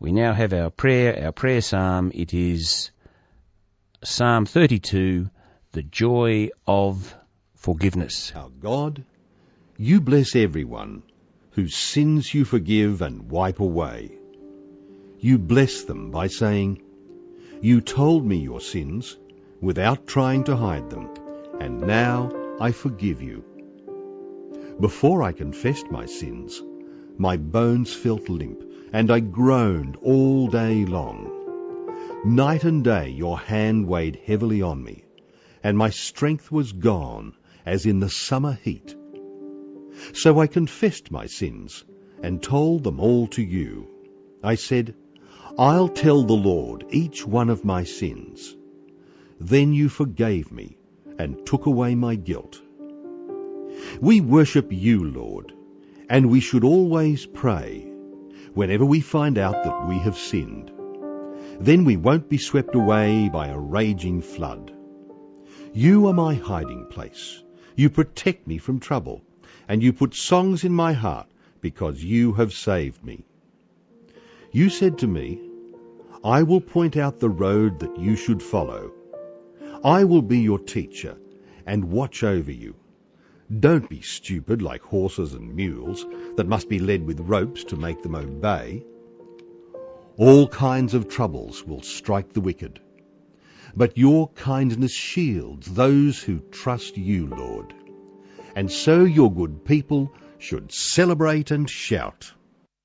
We now have our prayer psalm. It is Psalm 32, the joy of forgiveness. Our God, you bless everyone whose sins you forgive and wipe away. You bless them by saying, "You told me your sins without trying to hide them, and now I forgive you." Before I confessed my sins, my bones felt limp, and I groaned all day long. Night and day your hand weighed heavily on me, and my strength was gone as in the summer heat. So I confessed my sins and told them all to you. I said, "I'll tell the Lord each one of my sins." Then you forgave me and took away my guilt. We worship you, Lord, and we should always pray whenever we find out that we have sinned. Then we won't be swept away by a raging flood. You are my hiding place. You protect me from trouble, and you put songs in my heart because you have saved me. You said to me, "I will point out the road that you should follow. I will be your teacher and watch over you. Don't be stupid like horses and mules that must be led with ropes to make them obey." All kinds of troubles will strike the wicked, but your kindness shields those who trust you, Lord. And so your good people should celebrate and shout.